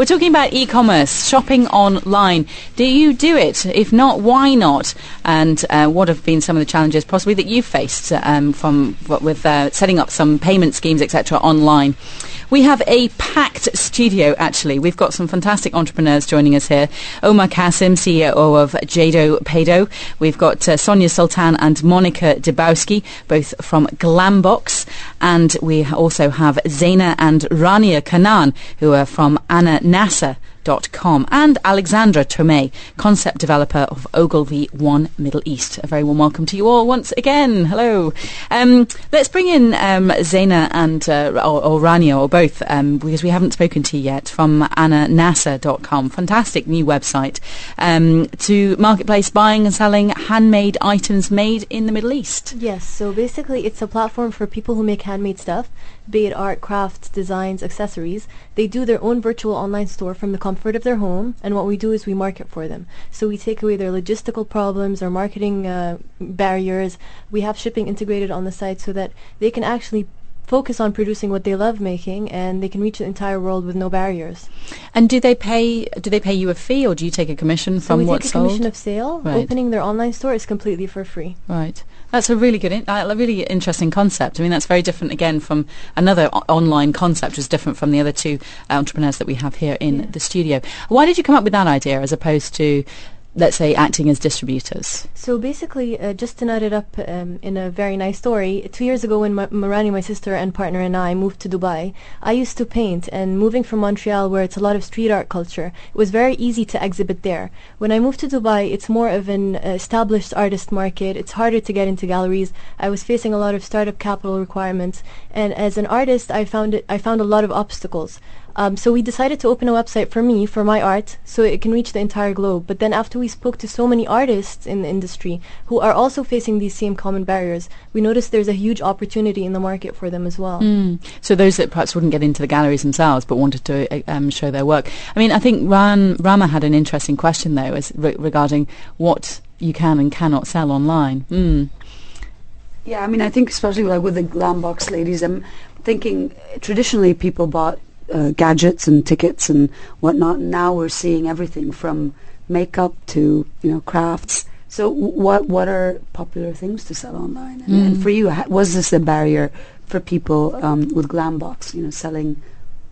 We're talking about e-commerce, shopping online. Do you do it? If not, why not? And what have been some of the challenges possibly that you've faced with setting up some payment schemes, etc., online? We have a packed studio, actually. We've got some fantastic entrepreneurs joining us here. Omar Kasim, CEO of Jado Paydo. We've got Sonia Sultan and Monica Debowski, both from Glambox. And we also have Zaina and Rania Kanan, who are from AnnaNasa.com, and Alexandra Tomei, concept developer of Ogilvy One Middle East. A very warm welcome to you all once again. Hello. Let's bring in Zaina and or Rania, or both, because we haven't spoken to you yet, from AnnaNasa.com. Fantastic new website to marketplace buying and selling handmade items made in the Middle East. Yes, so basically it's a platform for people who make handmade stuff, be it art, crafts, designs, accessories. They do their own virtual online store from the comfort of their home, and what we do is we market for them. So we take away their logistical problems or marketing barriers. We have shipping integrated on the site so that they can actually focus on producing what they love making, and they can reach the entire world with no barriers. And do they pay you a fee, or do you take a commission from what's sold? We take a commission of sale. Right. Opening their online store is completely for free. Right. That's a really good, really interesting concept. I mean, that's very different again from another online concept, which is different from the other two entrepreneurs that we have here in the studio. Why did you come up with that idea as opposed to, let's say, acting as distributors? So basically, just to nut it up in a very nice story, 2 years ago when Marani, my sister and partner, and I moved to Dubai, I used to paint, and moving from Montreal, where it's a lot of street art culture, it was very easy to exhibit there. When I moved to Dubai, it's more of an established artist market. It's harder to get into galleries. I was facing a lot of startup capital requirements, and as an artist, I found a lot of obstacles. So we decided to open a website for me, for my art, so it can reach the entire globe. But then after we spoke to so many artists in the industry who are also facing these same common barriers, we noticed there's a huge opportunity in the market for them as well. So those that perhaps wouldn't get into the galleries themselves but wanted to show their work. I mean, I think Rama had an interesting question, though, regarding what you can and cannot sell online. Yeah, I mean, I think especially with the Glambox ladies, I'm thinking traditionally people bought gadgets and tickets and whatnot. Now we're seeing everything from makeup to crafts. So what are popular things to sell online? And for you, was this a barrier for people with Glambox, selling?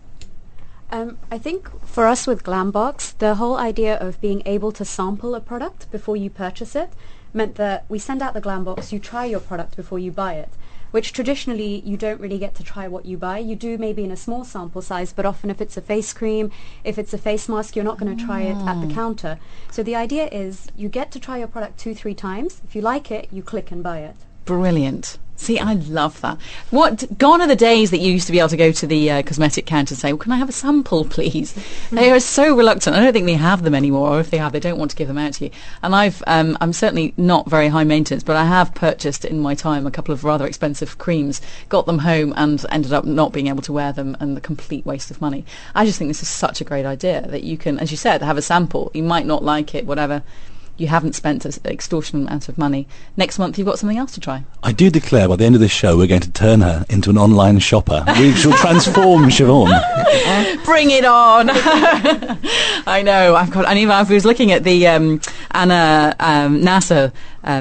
I think for us with Glambox, the whole idea of being able to sample a product before you purchase it meant that we send out the Glambox, you try your product before you buy it, which traditionally you don't really get to try what you buy. You do maybe in a small sample size, but often if it's a face cream, if it's a face mask, you're not going to try it at the counter. So the idea is you get to try your product 2-3 times. If you like it, you click and buy it. Brilliant. See, I love that. Gone are the days that you used to be able to go to the cosmetic counter and say, well, can I have a sample, please? They are so reluctant. I don't think they have them anymore, or if they have, they don't want to give them out to you. And I'm certainly not very high maintenance, but I have purchased in my time a couple of rather expensive creams, got them home and ended up not being able to wear them, and the complete waste of money. I just think this is such a great idea that you can, as you said, have a sample. You might not like it, whatever. You haven't spent an extortionate amount of money. Next month you've got something else to try. I do declare by the end of this show we're going to turn her into an online shopper. We shall transform Siobhan. Bring it on. I know. And even I was looking at the Anna NASA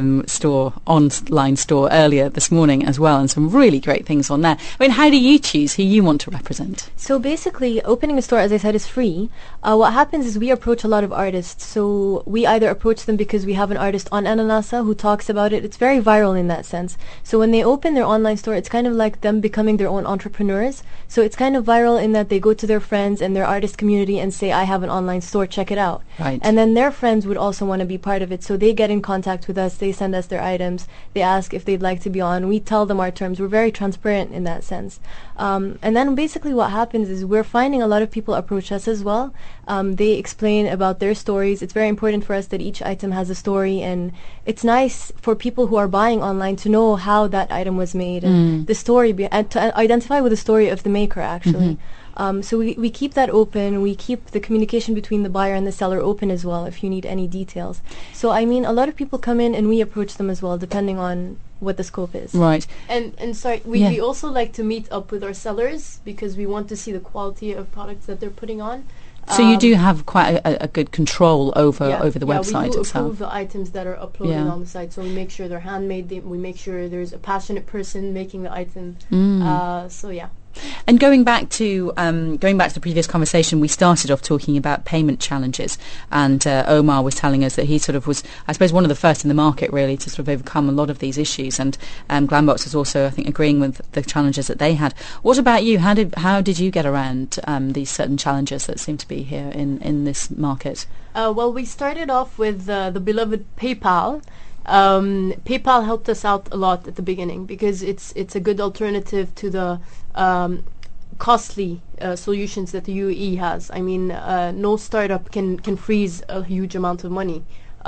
online store earlier this morning as well, and some really great things on there. I mean, how do you choose who you want to represent? So basically, opening a store, as I said, is free. What happens is we approach a lot of artists. So we either approach them because we have an artist on Ananasa who talks about it. It's very viral in that sense. So when they open their online store, it's kind of like them becoming their own entrepreneurs. So it's kind of viral in that they go to their friends and their artist community and say, I have an online store, check it out. Right. And then their friends would also want to be part of it. So they get in contact with us. They send us their items. They ask if they'd like to be on. We tell them our terms. We're very transparent in that sense. And then basically what happens is we're finding a lot of people approach us as well. They explain about their stories. It's very important for us that each item has a story, and it's nice for people who are buying online to know how that item was made and the story, and to identify with the story of the maker, actually. So we keep that open. We keep the communication between the buyer and the seller open as well if you need any details. So I mean, a lot of people come in and we approach them as well, depending on what the scope is. Right. And sorry, we also like to meet up with our sellers because we want to see the quality of products that they're putting on. So you do have quite a good control over the website we do itself. approve the items that are uploaded on the site, so we make sure they're handmade. We make sure there's a passionate person making the item. So yeah. And going back to the previous conversation, we started off talking about payment challenges, and Omar was telling us that he sort of was, I suppose, one of the first in the market really to sort of overcome a lot of these issues. And Glambox was also, I think, agreeing with the challenges that they had. What about you? How did you get around these certain challenges that seem to be here in this market? Well, we started off with the beloved PayPal. PayPal helped us out a lot at the beginning because it's a good alternative to the costly solutions that the UAE has. I mean, no startup can freeze a huge amount of money.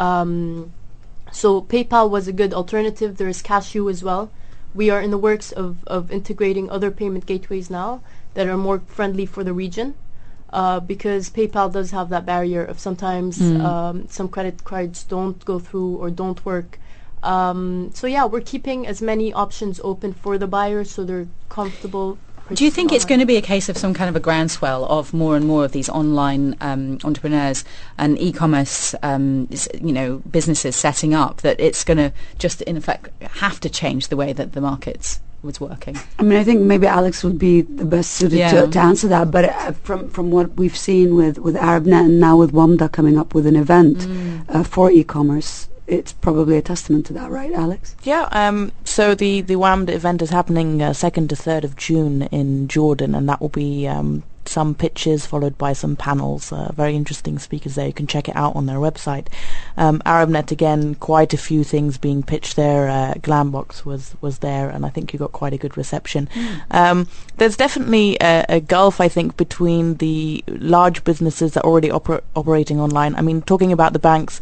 So PayPal was a good alternative. There is Cashew as well. We are in the works of integrating other payment gateways now that are more friendly for the region. Because PayPal does have that barrier of sometimes some credit cards don't go through or don't work. So yeah, we're keeping as many options open for the buyers so they're comfortable. Do you think it's going to be a case of some kind of a groundswell of more and more of these online entrepreneurs and e-commerce, businesses setting up, that it's going to just in effect have to change the way that the markets was working? I mean, I think maybe Alex would be the best suited to answer that. But from what we've seen with ArabNet and now with WAMDA coming up with an event for e-commerce, it's probably a testament to that, right, Alex? Yeah. So the WAMDA event is happening 2nd to 3rd of June in Jordan, and that will be some pitches followed by some panels. Very interesting speakers there. You can check it out on their website. ArabNet, again, quite a few things being pitched there. Glambox was there, and I think you got quite a good reception. There's definitely a gulf, I think, between the large businesses that are already operating online. I mean, talking about the banks,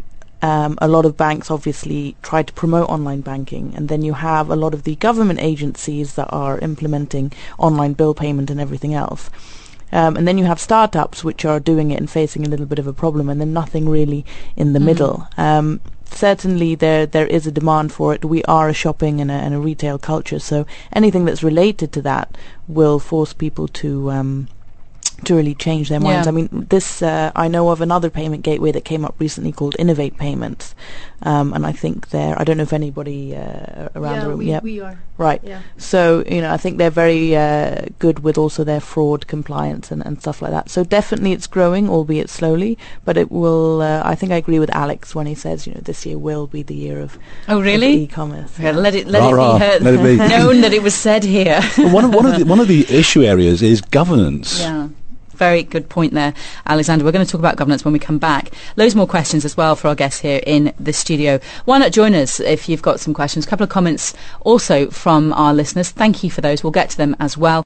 a lot of banks obviously try to promote online banking, and then you have a lot of the government agencies that are implementing online bill payment and everything else. And then you have startups which are doing it and facing a little bit of a problem, and then nothing really in the middle. Certainly there is a demand for it. We are a shopping and a retail culture, so anything that's related to that will force people to really change their minds. I mean, this I know of another payment gateway that came up recently called Innovate Payments, and I think I don't know if anybody around the room. We are. Right. Yeah. So, I think they're very good with also their fraud compliance and stuff like that. So definitely it's growing, albeit slowly, but it will, I think I agree withAlex when he says, this year will be the year of e-commerce. Yeah, let it be known that it was said here. Well, one of the issue areas is governance. Yeah. Very good point there, Alexander. We're going to talk about governance when we come back. Loads more questions as well for our guests here in the studio. Why not join us if you've got some questions? A couple of comments also from our listeners. Thank you for those. We'll get to them as well.